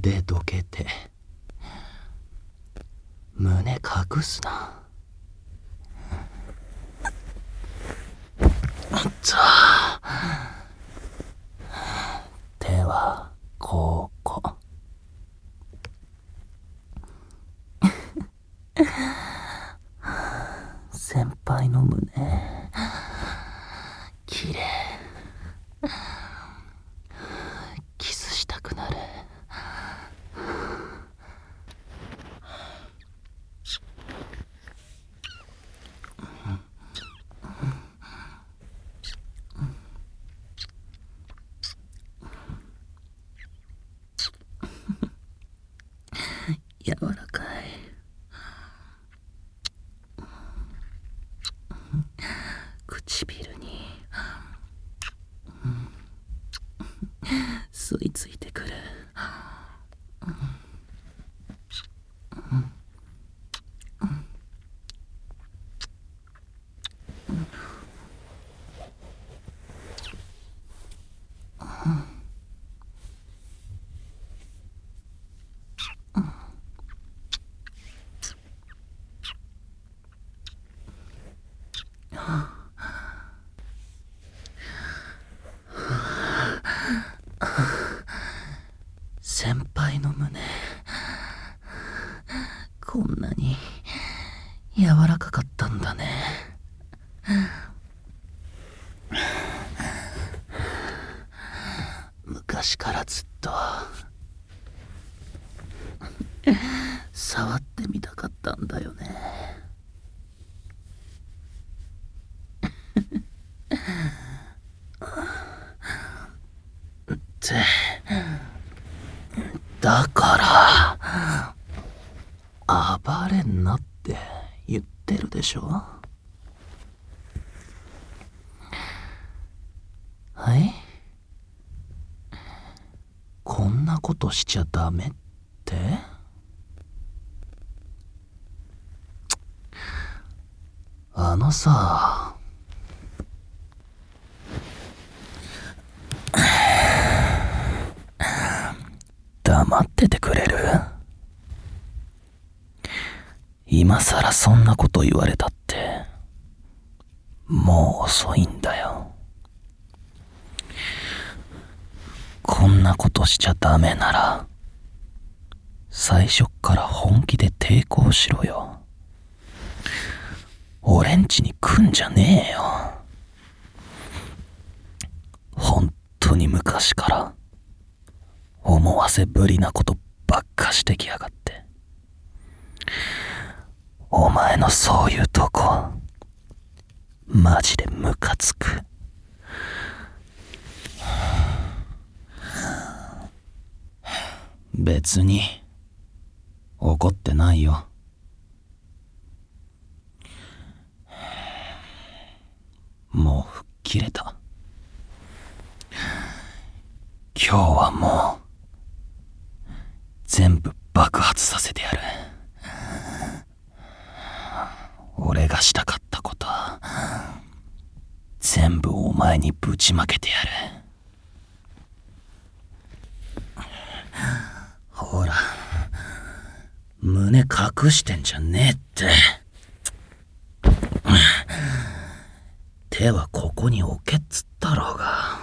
腕どけて胸隠すな。手はここ。先輩の胸きれい。キスしたくなる。柔らかい。唇に吸い付いてくる。先輩の胸こんなに柔らかかったんだね。昔からずっと触ってみたかったんだよね。ってだから暴れんなって言ってるでしょ。はい、こんなことしちゃダメって。あのさ、黙っててくれる？今さらそんなこと言われたってもう遅いんだよ。こんなことしちゃダメなら最初っから本気で抵抗しろよ。俺んちに来んじゃねえよ。本当に昔から思わせぶりなことばっかしてきやがって。お前のそういうとこマジでムカつく。別に怒ってないよ。もう吹っ切れた。今日はもう全部爆発させてやる。俺がしたかったこと全部お前にぶちまけてやる。ほら、胸隠してんじゃねえって。手はここに置けっつったろうが。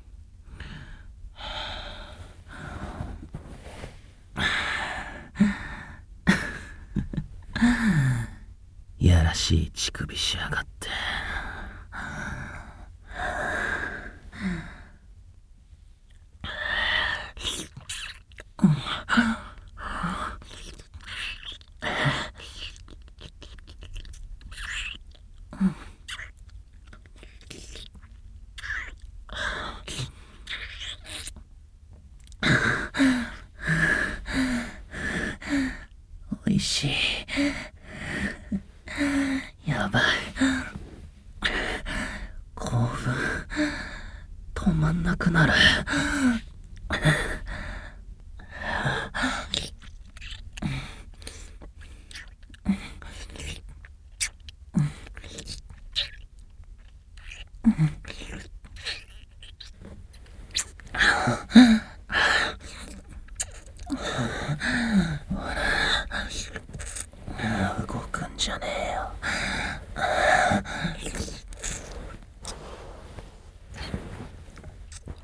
やらしい乳首しやがって。おいしい。やばい。興奮止まんなくなる。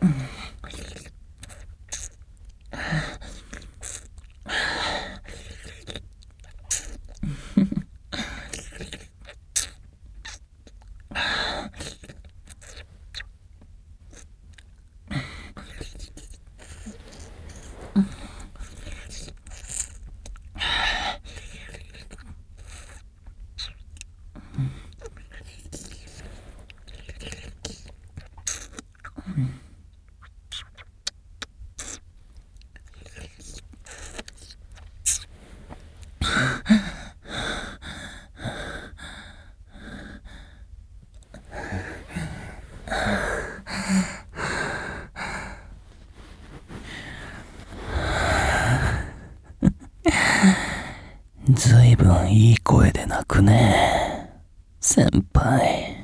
ずいぶんいい声で泣くね、先輩。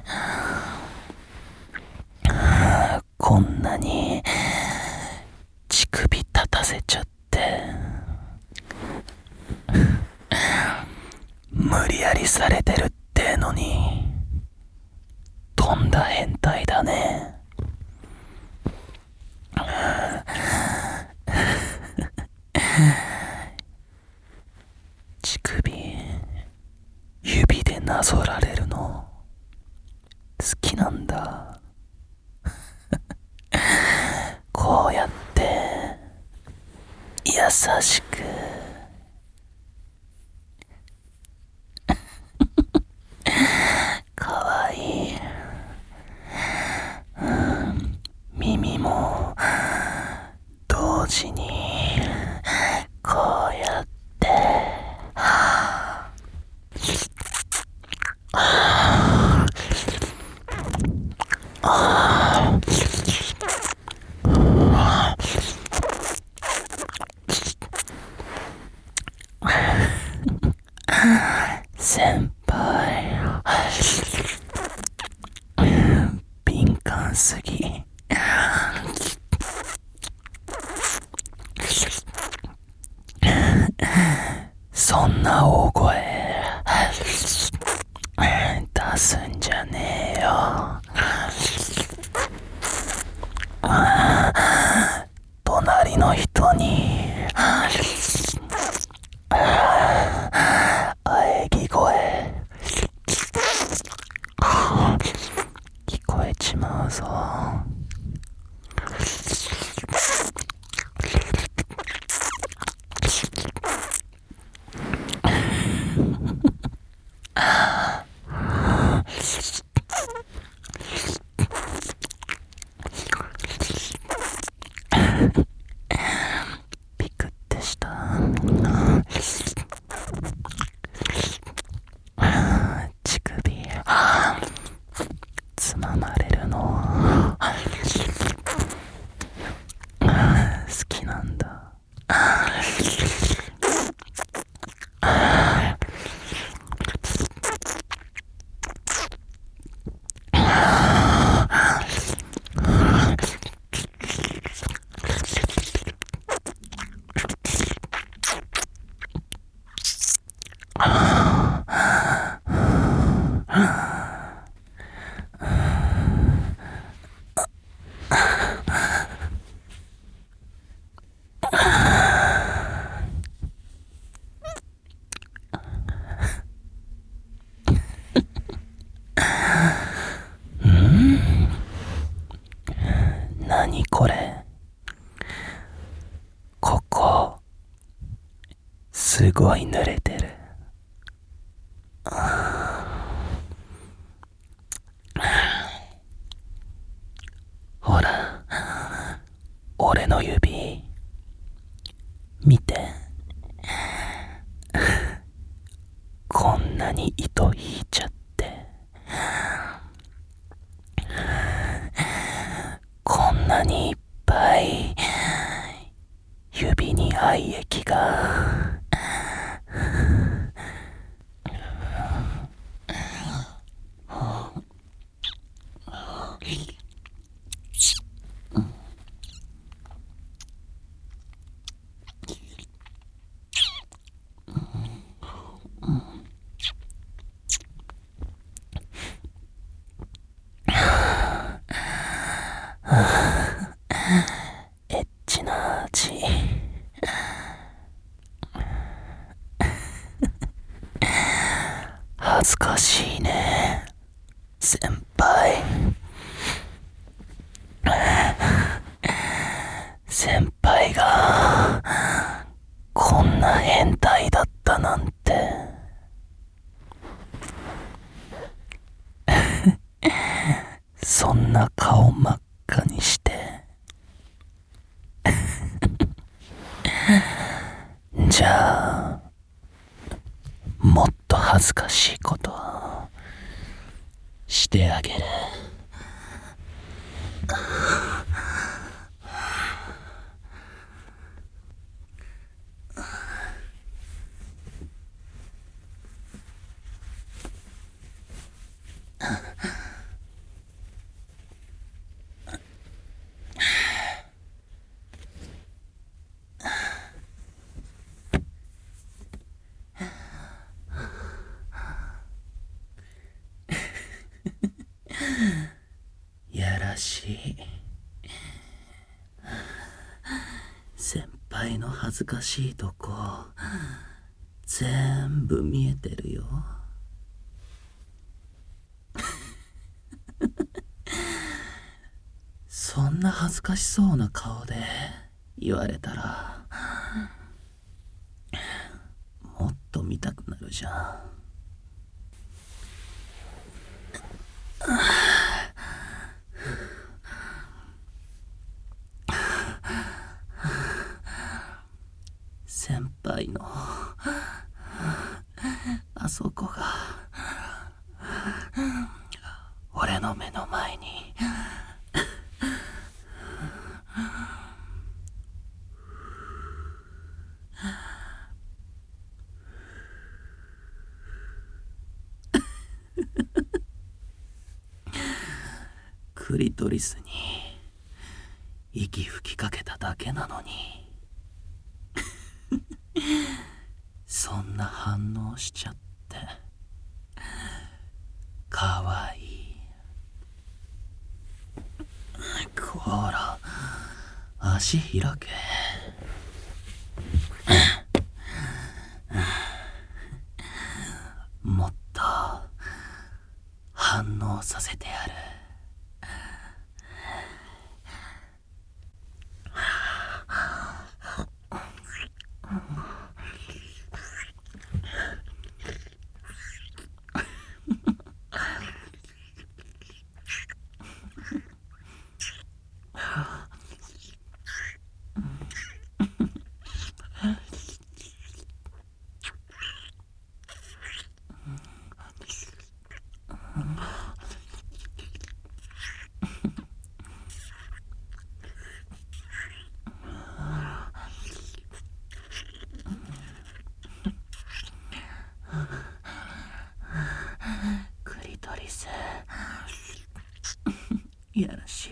こんなに乳首立たせちゃって無理やりされてるってのに、とんだ変態だね。乳首指でなぞられるの好きなんだ。こうやって優しくかわいい。耳も同時にこうやって先輩敏感すぎ。そんな大声出すんじゃねえよ。隣の人に喘ぎ声聞こえちまうぞ。ピクってした乳首つままれるの好きなんだ。何これ、ここすごい濡れてる。ほら、俺の指見て。こんなに糸引いちゃって、こんなにいっぱい指に愛液が。 先輩がこんな変態だったなんて。そんな顔真っ赤にしてじゃあもっと恥ずかしいことをしてあげる。やらしい。先輩の恥ずかしいとこ全部見えてるよ。そんな恥ずかしそうな顔で言われたらもっと見たくなるじゃん。先輩のあそこが俺の目の前にクリトリスに息吹きかけただけなのにそんな反応しちゃってかわいい。こら足開け。もっと反応させてやる。クリトリスやらしい。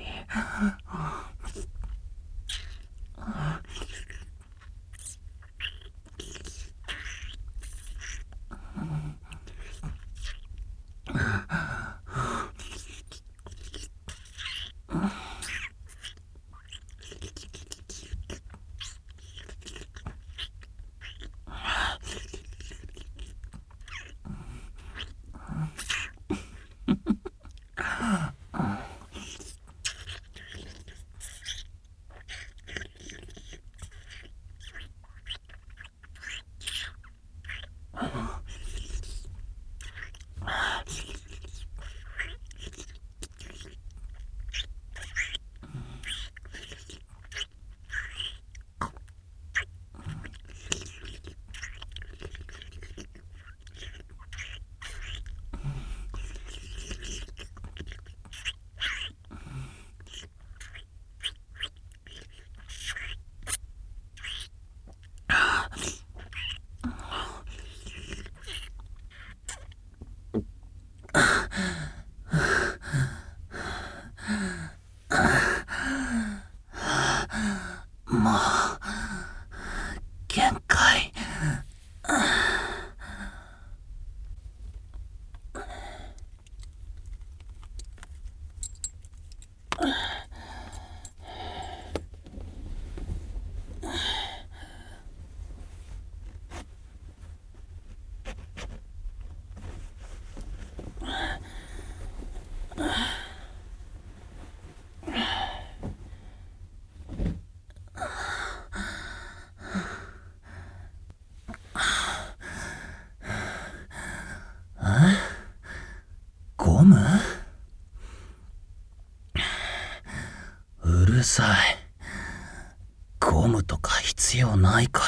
るさい。ゴムとか必要ないから。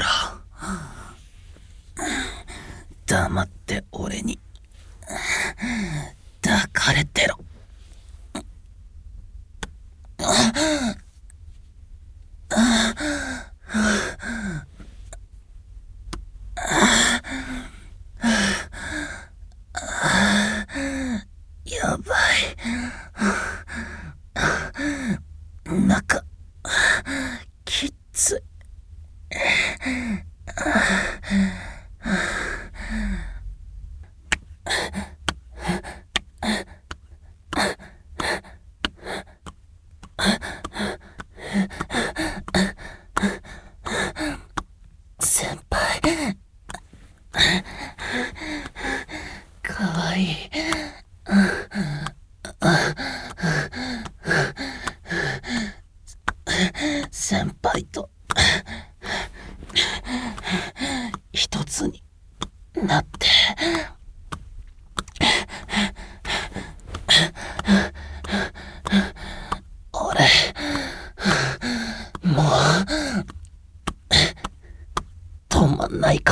黙って俺に抱かれてろ。やばい。中、きっつい。先輩、かわいい。先輩と一つになって俺もう止まんないから。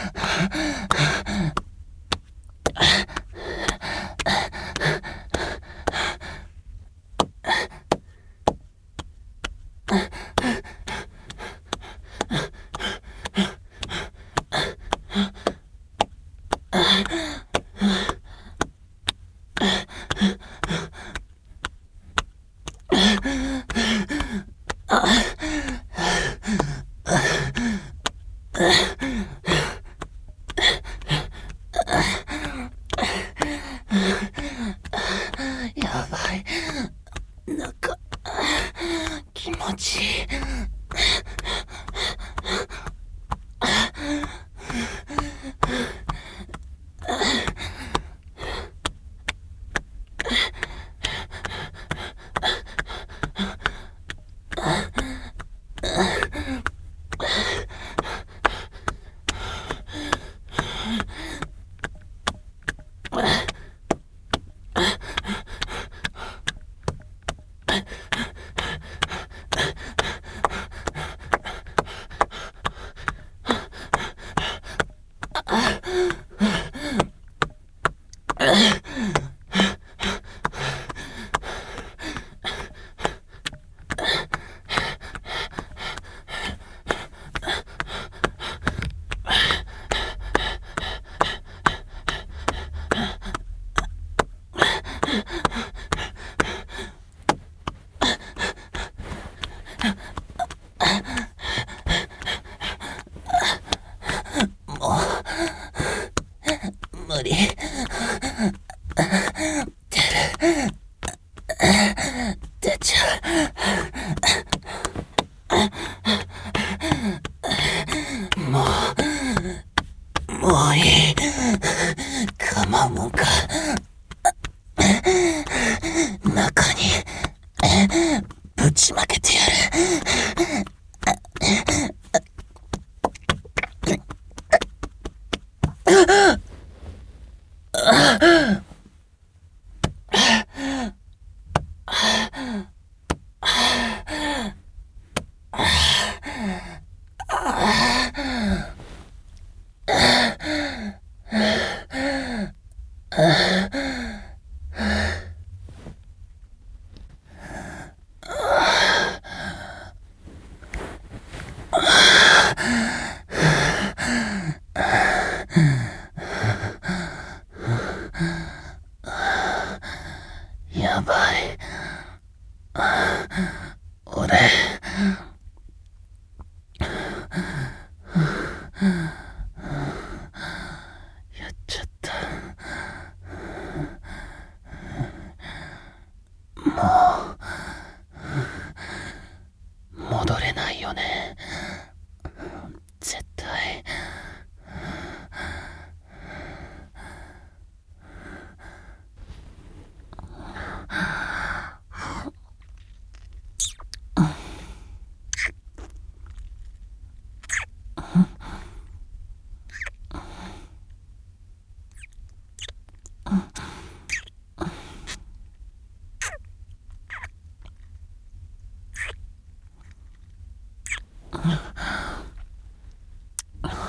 やばい。なんか気持ちいい。無理。出ちゃう。もういい。構うもんか。中にぶちまけてやる。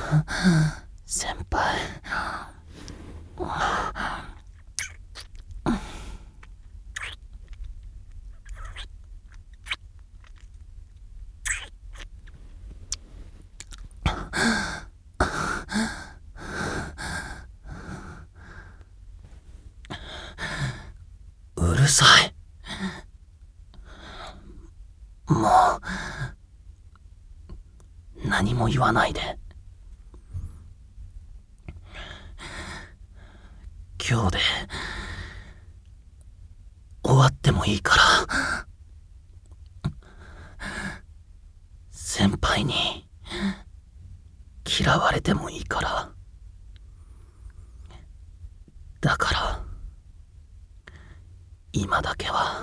先輩。うるさい。もう何も言わないで。今日で終わってもいいから。先輩に嫌われてもいいから。だから今だけは